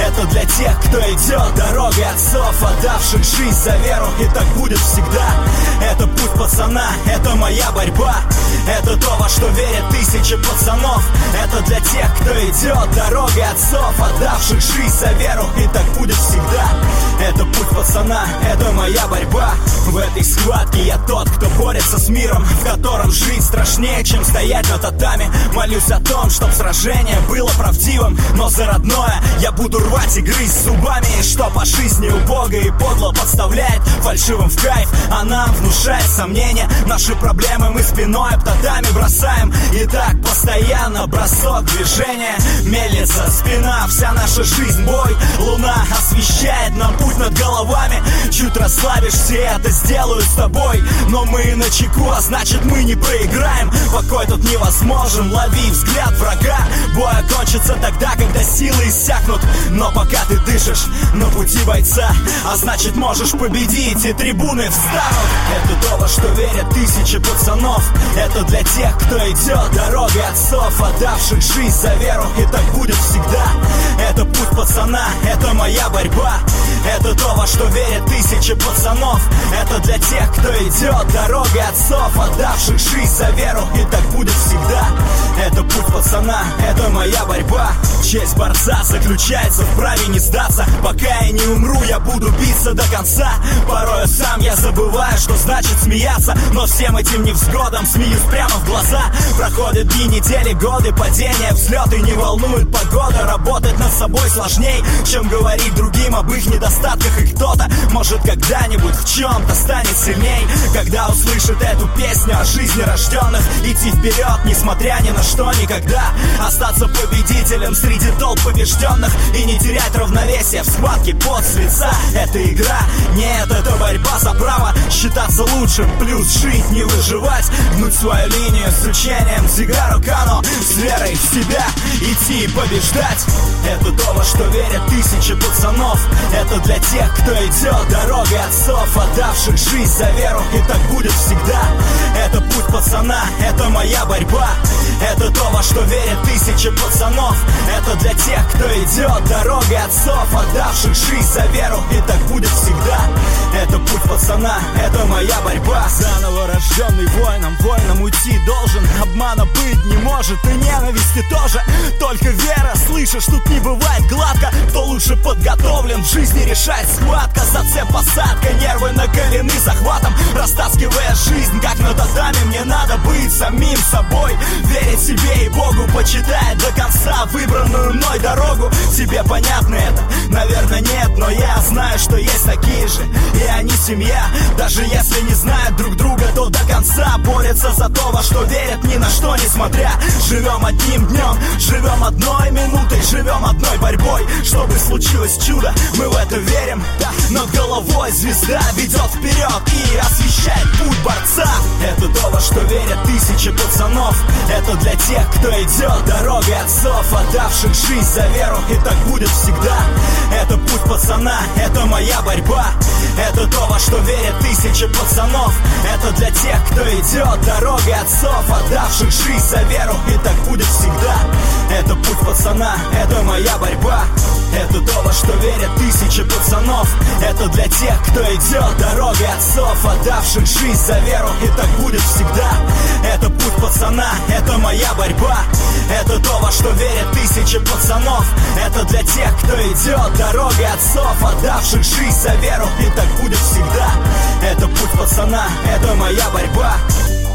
Это для тех, кто идет дорогой отцов, отдавших жизнь за веру, и так будет всегда. Это путь пацана, это моя борьба. Это то, во что верят тысячи пацанов. Это для тех, кто идет дорогой отцов, отдавших жизнь за веру, и так будет всегда. Это путь пацана, это моя борьба. В этой схватке я тот, кто борется с миром, в котором жить страшнее, чем стоять на татами. Молюсь о том, чтоб сражение было правдивым, но за родное я буду рвать и грызть зубами. И что по жизни убого и подло подставляет фальшивым в кайф, а нам внушает сомнения. Наши проблемы мы спиной об татами бросаем. И так постоянно бросок движения. Мельница, спина, вся наша жизнь бой. Луна освещает нам путь над головами. Чуть расслабишься, это сделаю с тобой. Но мы на чеку, а значит мы не проиграем. Покой тут невозможен, лови взгляд врага. Бой окончится тогда, когда силы иссякнут. Но пока ты дышишь на пути бойца, а значит можешь победить, и трибуны встанут. Это то, во что верят тысячи пацанов. Это для тех, кто идет дорогой отцов, отдавших жизнь за веру, и так будет всегда. Это путь пацана, это моя борьба. Это то, во что верят тысячи пацанов. Это для тех, кто идет дорогой отцов, отдавших жизнь за веру, и так будет всегда. Это путь пацана, это моя борьба. Честь борца заключается в праве не сдаться. Пока я не умру, я буду биться до конца. Порой сам я забываю, что значит смеяться, но всем этим невзгодам смеюсь прямо в глаза. Проходят дни, недели, годы, падения, взлеты. Не волнует погода, работать над собой сложней, чем говорить другим об их недостатках. И кто-то, может, когда-нибудь в чем-то станет сильней, когда услышит эту песню о жизни рожденных. Идти вперед, несмотря ни на что, никогда. Остаться победителем среди толп побежденных и не терять равновесие в схватке пот с лица. Это игра, нет, это борьба за право считаться лучшим, плюс жить, не выживать, гнуть свою линию с учением Дзигару Кано, с верой в себя идти и побеждать. Это то, во что верят тысячи пацанов. Это для тех, кто идет дорогой отцов, отдавших жизнь за веру, и так будет всегда. Это путь пацана, это моя борьба. Это то, во что верят тысячи пацанов. Это для тех, кто идет дорогой отцов, отдавших жизнь за веру, и так будет всегда. Это путь пацана, это моя борьба. Заново рожденный воином, воином уйти должен. Обмана быть не может, и ненависти тоже. Только вера, слышишь, тут не бывает гладко. Кто лучше подготовлен в жизни, решает схватка. Зацеп, посадка, нервы накалены захватом. Растаскивая жизнь, как на татами, мне надо быть самим собой. Верить себе и Богу, почитая до конца выбранную мной дорогу. Тебе понятно это? Наверное нет, но я знаю, что есть такие же, и они семья. Даже если не знают друг друга, то до конца борются за то, во что верят, ни на что не смотря. Живем одним днем, живем одной минутой, живем одной борьбой. Чтобы случилось чудо, мы в это верим. Над головой звезда ведет вперед и освещает путь борца. Это то, во что верят тысячи пацанов. Это для тех, кто идет дорогой отцов, отдавших жизнь за веру, и так будет всегда. Это путь пацана, это моя борьба. Это то, во что верят тысячи пацанов. Это для тех, кто идет дорогой отцов, отдавших жизнь за веру, и так будет всегда. Это путь пацана, это моя борьба. Это то, во что верят тысячи пацанов. Это для тех, кто идет дорогой отцов, отдавших жизнь за веру, и так будет всегда. Это путь пацана, это моя борьба. Это то, во что верят тысячи пацанов. Это для тех, кто идет дорогой отцов, отдавших жизнь за веру, и так будет всегда. Это путь пацана, это моя борьба.